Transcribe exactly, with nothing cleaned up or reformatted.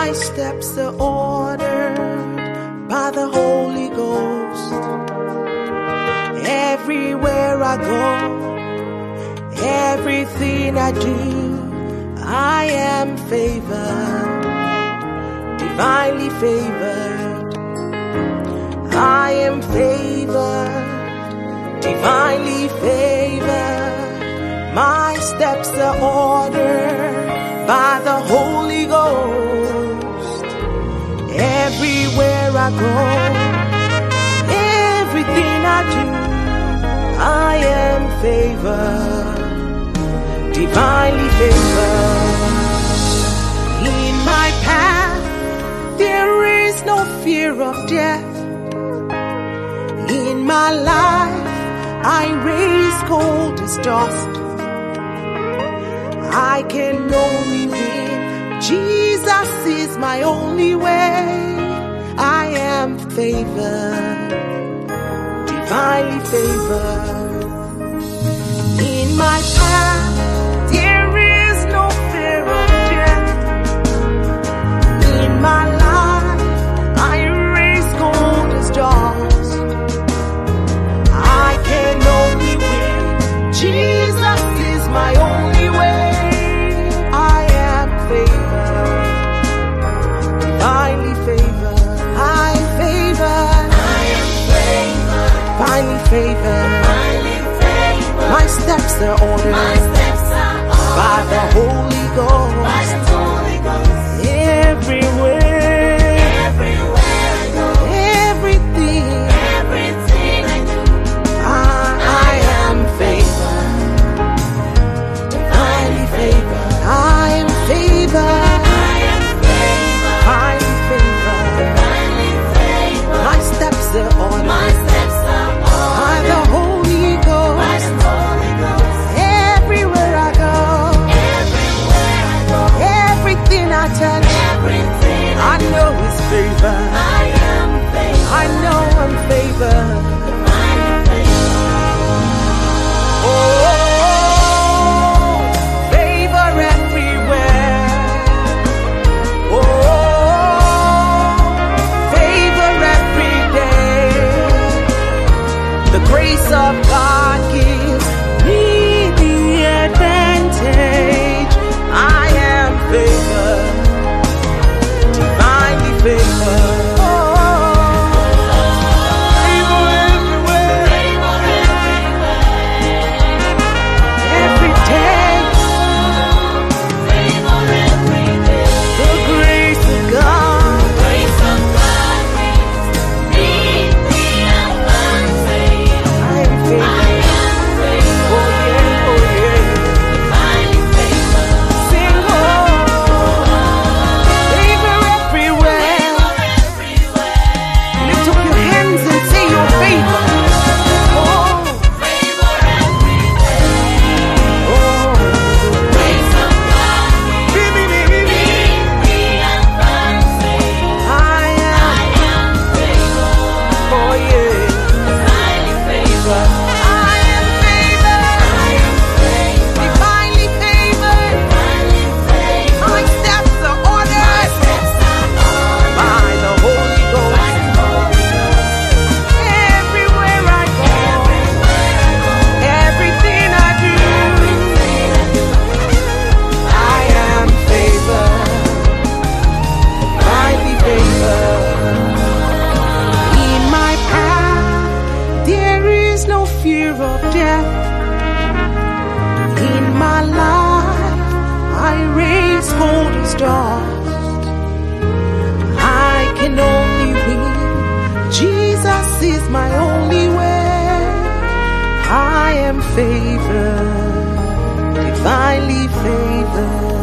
My steps are ordered by the Holy Ghost. Everywhere I go, everything I do, I am favored, divinely favored. I am favored, divinely favored. My steps are ordered by the Holy Ghost. Everywhere I go, everything I do, I am favored, divinely favored. In my path, there is no fear of death. In my life, I raise cold as dust. I can only win. Jesus is my only way. I am favored, divinely favored. In my path, there is no fear of death. In my life, I raise gold as dust. I can only win. Jesus is my only way. Favored. My steps are ordered, My steps are ordered by the Holy Ghost. By the Holy Ghost. Everywhere, everywhere I go, everything, everything I do, I, I am favored, divinely favored. I am favored, I am favored, highly favored, divinely favored. My steps are ordered. My steps are by the Holy Ghost. By the Holy Ghost. Everywhere I go, everywhere I go, everything I touch, everything I, I know is favor. I am favored. I know I'm favored. I'm favored. Oh, favor everywhere. Oh, favor every day. The grace of God gives me the advantage. I am favored, divinely favored. Oh, favor everywhere, favor everywhere. Every day, favor every day. The grace of God, the grace of God gives me the advantage. I am favored. Oh yeah, oh yeah. Divinely favored. Sing oh, favor everywhere. Lift up your hands and say your favor. Oh, favor everywhere. Oh, grace of God. Baby, baby, baby. The advantage. I am favored. Oh yeah. Divinely favored. I am favored. I am favored. Divinely favored. Divinely favored. My steps are ordered. My steps are ordered by the Holy Ghost. By the Holy Ghost. Everywhere I go, everywhere I go, everything I do, everything I do, I am favored. Divinely favored. In my path, there is no fear of death. In my life, I raise gold as dust. I can only win. Jesus is my only way. I am favored, divinely favored.